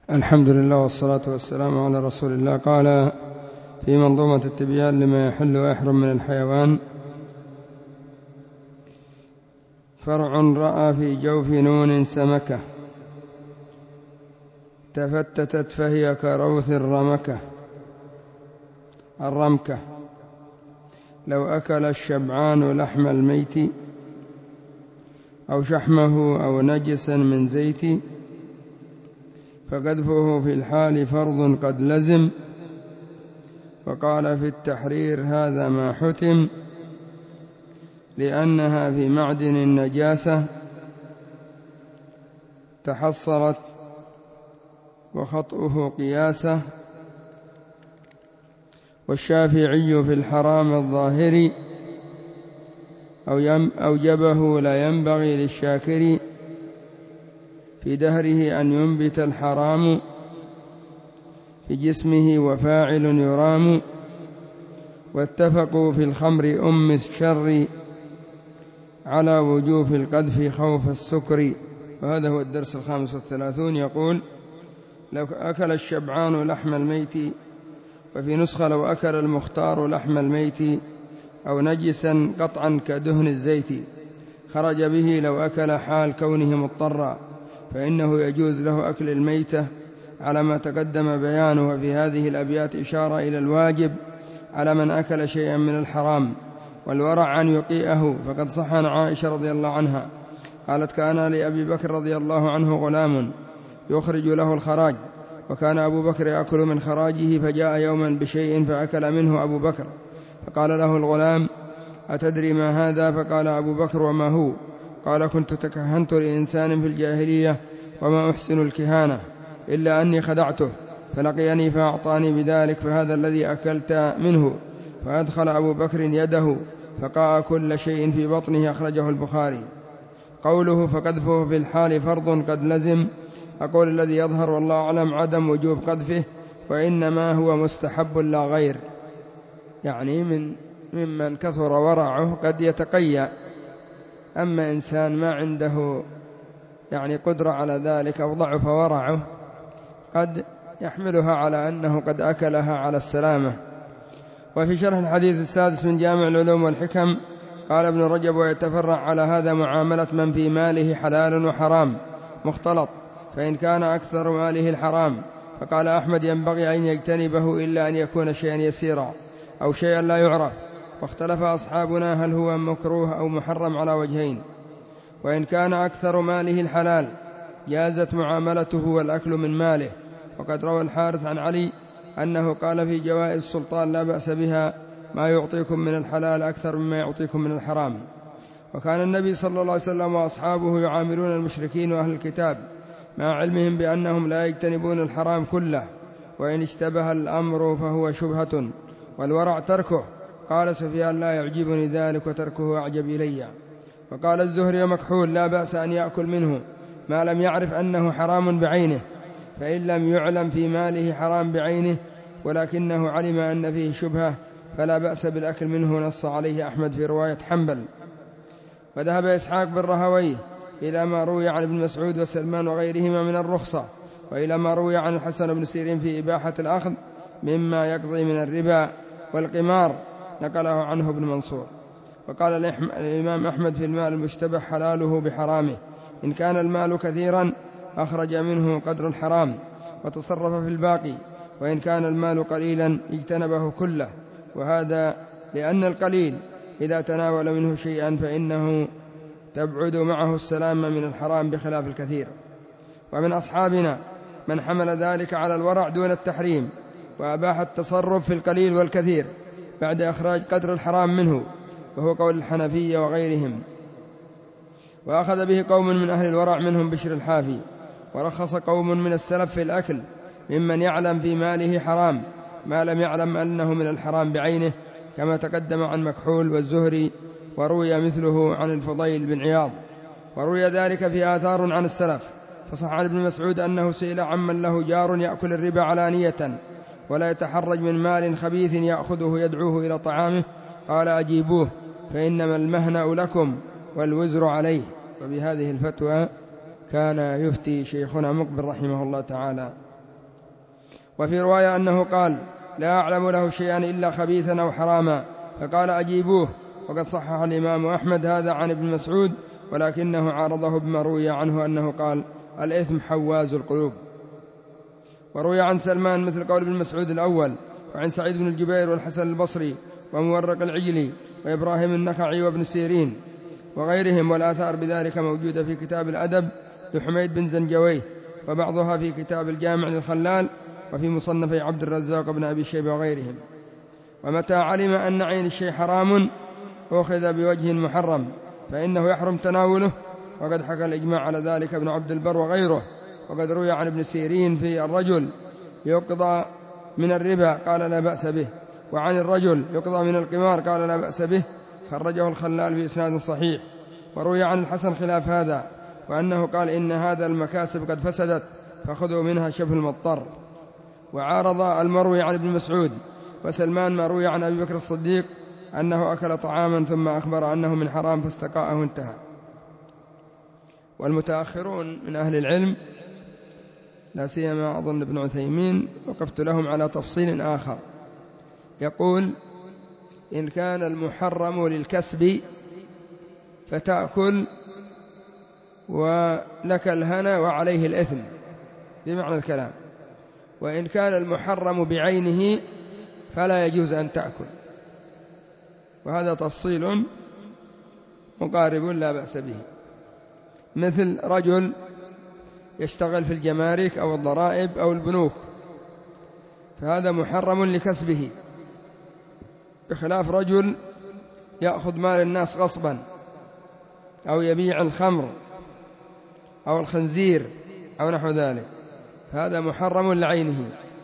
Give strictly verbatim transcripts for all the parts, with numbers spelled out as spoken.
الحمد لله والصلاة والسلام على رسول الله. قال في منظومة التبيان لما يحل ويحرم من الحيوان: فرع رأى في جوف نون سمكة تفتتت فهي كروث الرمكة الرمكة لو أكل الشبعان لحم الميت أو شحمه أو نجسا من زيت فقذفه في الحال فرض قد لزم. وقال في التحرير: هذا ما حتم لأنها في معدن النجاسة تحصلت وخطئه قياسه. والشافعي في الحرام الظاهر أو أوجبه لا ينبغي للشاكر في دهره أن ينبت الحرام في جسمه وفاعل يرام. واتفقوا في الخمر أم الشر على وجوب القذف خوف السكر. وهذا هو الدرس الخامس والثلاثون. يقول: لو أكل الشبعان لحم الميت، وفي نسخة: لو أكل المختار لحم الميت أو نجسا قطعا كدهن الزيت، خرج به لو أكل حال كونه مضطرا، فإنه يجوز له أكل الميتة على ما تقدم بيانه. وفي هذه الأبيات إشارة إلى الواجب على من أكل شيئا من الحرام، والورع أن يقيئه. فقد صح عن عائشة رضي الله عنها قالت: كان لأبي بكر رضي الله عنه غلام يخرج له الخراج، وكان أبو بكر يأكل من خراجه، فجاء يوما بشيء فأكل منه أبو بكر، فقال له الغلام: أتدري ما هذا؟ فقال أبو بكر: وما هو؟ قال: كنت تكهنت لإنسان في الجاهلية وما أحسن الكهانة إلا أني خدعته فلقيني فأعطاني بذلك، فهذا الذي أكلت منه. فأدخل أبو بكر يده فقاء كل شيء في بطنه. أخرجه البخاري. قوله: فقذفه في الحال فرض قد لزم، أقول الذي يظهر والله أعلم عدم وجوب قذفه، وإنما هو مستحب لا غير. يعني من ممن كثر ورعه قد يتقيأ، أما إنسان ما عنده يعني قدرة على ذلك أو ضعف ورعه قد يحملها على أنه قد أكلها على السلامة. وفي شرح الحديث السادس من جامع العلوم والحكم قال ابن رجب: ويتفرع على هذا معاملة من في ماله حلال وحرام مختلط، فإن كان أكثر ماله الحرام فقال أحمد: ينبغي أن يجتنبه إلا أن يكون شيئا يسيرا أو شيئا لا يعرف. واختلف أصحابنا هل هو مكروه أو محرم على وجهين. وإن كان أكثر ماله الحلال جازت معاملته والأكل من ماله. وقد روى الحارث عن علي أنه قال في جوائز السلطان: لا بأس بها، ما يعطيكم من الحلال أكثر مما يعطيكم من الحرام. وكان النبي صلى الله عليه وسلم وأصحابه يعاملون المشركين وأهل الكتاب مع علمهم بأنهم لا يجتنبون الحرام كله، وإن اشتبه الأمر فهو شبهة، والورع تركه. قال سفيان: لا يعجبني ذلك وتركه أعجب إلي. وقال الزهري ومكحول: لا بأس أن يأكل منه ما لم يعرف أنه حرام بعينه، فإن لم يعلم في ماله حرام بعينه ولكنه علم أن فيه شبهة فلا بأس بالأكل منه. نص عليه أحمد في رواية حنبل. وذهب إسحاق بن راهويه إلى ما روي عن ابن مسعود وسلمان وغيرهما من الرخصة، وإلى ما روي عن الحسن بن سيرين في إباحة الأخذ مما يقضي من الربا والقمار، نقله عنه ابن منصور. وقال الإمام أحمد في المال المشتبه: حلاله بحرامه، إن كان المال كثيرا أخرج منه قدر الحرام وتصرف في الباقي، وإن كان المال قليلا اجتنبه كله. وهذا لأن القليل إذا تناول منه شيئا فإنه تبعد معه السلامة من الحرام بخلاف الكثير. ومن أصحابنا من حمل ذلك على الورع دون التحريم، وأباح التصرف في القليل والكثير بعد إخراج قدر الحرام منه، وهو قول الحنفية وغيرهم. وأخذ به قوم من أهل الورع منهم بشر الحافي. ورخص قوم من السلف في الأكل ممن يعلم في ماله حرام ما لم يعلم أنه من الحرام بعينه، كما تقدم عن مكحول والزهري، وروي مثله عن الفضيل بن عياض. وروي ذلك في آثار عن السلف. فصح عن ابن مسعود أنه سئل عمن له جار يأكل الربا علانية ولا يتحرج من مال خبيث يأخذه يدعوه إلى طعامه، قال: أجيبوه فإنما المهنأ لكم والوزر عليه. وبهذه الفتوى كان يفتي شيخنا مقبل رحمه الله تعالى. وفي رواية أنه قال: لا أعلم له شيئا إلا خبيثا أو حراما، فقال: أجيبوه. وقد صحح الإمام أحمد هذا عن ابن مسعود، ولكنه عارضه بما روي عنه أنه قال: الإثم حواز القلوب. وروي عن سلمان مثل قول ابن مسعود الأول، وعن سعيد بن الجبير والحسن البصري ومورق العجلي وإبراهيم النخعي وابن سيرين وغيرهم، والآثار بذلك موجودة في كتاب الأدب لحميد بن زنجويه، وبعضها في كتاب الجامع للخلال، وفي مصنفي عبد الرزاق بن أبي شيبة وغيرهم. ومتى علم أن عين الشيء حرام أخذ بوجه محرم فإنه يحرم تناوله، وقد حكى الإجماع على ذلك ابن عبد البر وغيره. وقد روي عن ابن سيرين في الرجل يقضى من الربا قال: لا بأس به. وعن الرجل يقضى من القمار قال: لا بأس به، خرجه الخلال في إسناد صحيح. وروي عن الحسن خلاف هذا، وأنه قال: إن هذا المكاسب قد فسدت فخذوا منها شبه المضطر. وعارض المروي عن ابن مسعود وسلمان ما روي عن أبي بكر الصديق أنه أكل طعاما ثم أخبر أنه من حرام فاستقاءه انتهى. والمتأخرون من أهل العلم لا سيما أظن ابن عثيمين وقفت لهم على تفصيل آخر، يقول: إن كان المحرم للكسب فتأكل ولك الهنا وعليه الإثم بمعنى الكلام، وإن كان المحرم بعينه فلا يجوز أن تأكل. وهذا تفصيل مقارب لا بأس به. مثل رجل يشتغل في الجمارك أو الضرائب أو البنوك، فهذا محرم لكسبه، بخلاف رجل يأخذ مال الناس غصبا أو يبيع الخمر أو الخنزير أو نحو ذلك، فهذا محرم لعينه.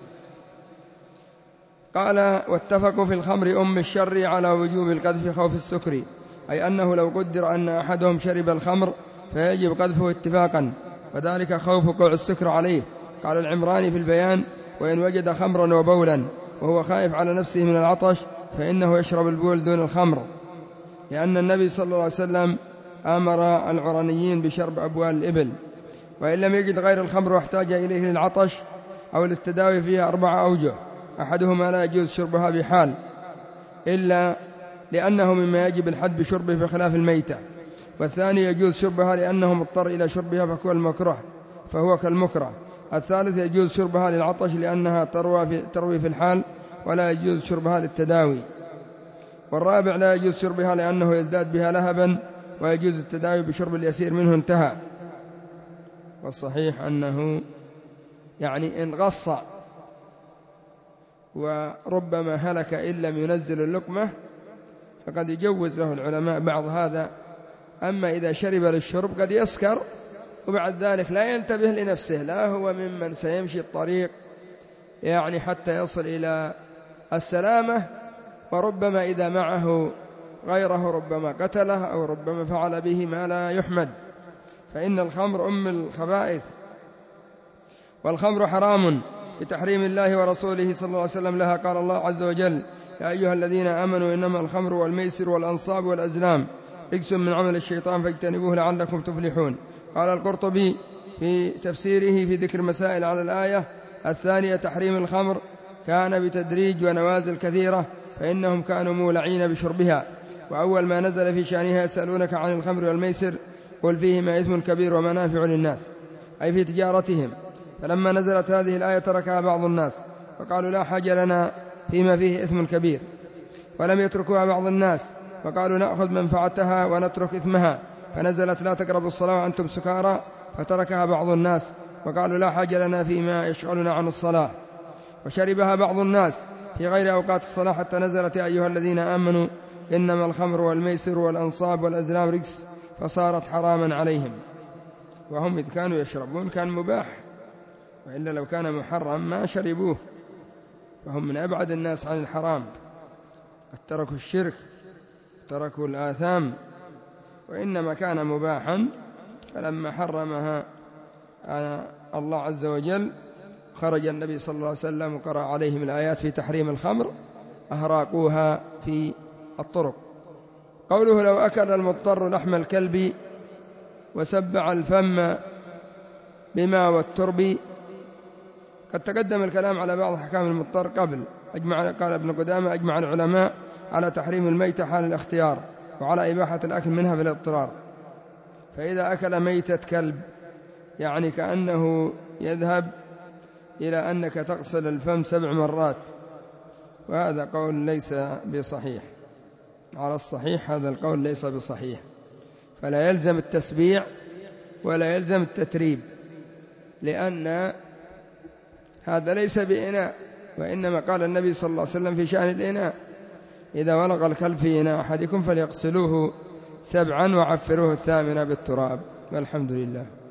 قال: واتفقوا في الخمر أم الشر على وجوب القذف خوف السكر، أي أنه لو قدر أن أحدهم شرب الخمر فيجب قذفه اتفاقا، وذلك خوف وقوع السكر عليه. قال العمراني في البيان: وإن وجد خمرا وبولا وهو خائف على نفسه من العطش فإنه يشرب البول دون الخمر، لأن النبي صلى الله عليه وسلم أمر العرنيين بشرب أبوال الإبل. وإن لم يجد غير الخمر واحتاج إليه للعطش أو للتداوي فيها أربعة أوجه، أحدهما لا يجوز شربها بحال إلا لأنه مما يجب الحد بشربه بخلاف الميتة، والثاني يجوز شربها لأنه مضطر إلى شربها فهو المكره فهو كالمكره، الثالث يجوز شربها للعطش لأنها تروي في, تروي في الحال ولا يجوز شربها للتداوي، والرابع لا يجوز شربها لأنه يزداد بها لهبا ويجوز التداوي بشرب اليسير منه انتهى. والصحيح أنه يعني إن غص وربما هلك إن لم ينزل اللقمة فقد يجوز له العلماء بعض هذا. أما إذا شرب للشرب قد يسكر وبعد ذلك لا ينتبه لنفسه، لا هو ممن سيمشي الطريق يعني حتى يصل إلى السلامة، وربما إذا معه غيره ربما قتله أو ربما فعل به ما لا يحمد، فإن الخمر أم الخبائث. والخمر حرام بتحريم الله ورسوله صلى الله عليه وسلم لها. قال الله عز وجل: يا أيها الذين آمنوا إنما الخمر والميسر والأنصاب والأزلام رجس من عمل الشيطان فاجتنبوه لعلكم تفلحون. قال القرطبي في تفسيره في ذكر مسائل على الآية الثانية: تحريم الخمر كان بتدريج ونوازل كثيرة، فإنهم كانوا مولعين بشربها. وأول ما نزل في شأنها: يسألونك عن الخمر والميسر قل فيهما إثم كبير ومنافع للناس، أي في تجارتهم. فلما نزلت هذه الآية تركها بعض الناس فقالوا لا حاجة لنا فيما فيه إثم كبير، ولم يتركوها بعض الناس فقالوا نأخذ منفعتها ونترك إثمها، فنزلت لا تقربوا الصلاة وأنتم سكارى، فتركها بعض الناس وقالوا لا حاجة لنا فيما يشغلنا عن الصلاة. وشربها بعض الناس في غير أوقات الصلاة حتى نزلت: يا أيها الذين آمنوا إنما الخمر والميسر والأنصاب والأزلام رجس، فصارت حراما عليهم. وهم إذ كانوا يشربون كان مباح، وإلا لو كان محرم ما شربوه، فهم من أبعد الناس عن الحرام، قد تركوا الشرك تركوا الآثام، وإنما كان مباحا. فلما حرمها الله عز وجل خرج النبي صلى الله عليه وسلم وقرأ عليهم الآيات في تحريم الخمر، أهراقوها في الطرق. قوله: لو أكل المضطر لحم الكلب وسبع الفم بما والترب قد تقدم الكلام على بعض أحكام المضطر قبل. أجمع قال ابن قدامة أجمع العلماء على تحريم الميتة حال الاختيار وعلى إباحة الأكل منها في الاضطرار. فإذا أكل ميتة كلب يعني كأنه يذهب إلى أنك تغسل الفم سبع مرات، وهذا قول ليس بصحيح. على الصحيح هذا القول ليس بصحيح، فلا يلزم التسبيع ولا يلزم التتريب، لأن هذا ليس بإناء، وإنما قال النبي صلى الله عليه وسلم في شأن الإناء: إذا ولغ الكلب في إناء أحدكم فليغسلوه سبعا وعفروه الثامنة بالتراب. والحمد لله.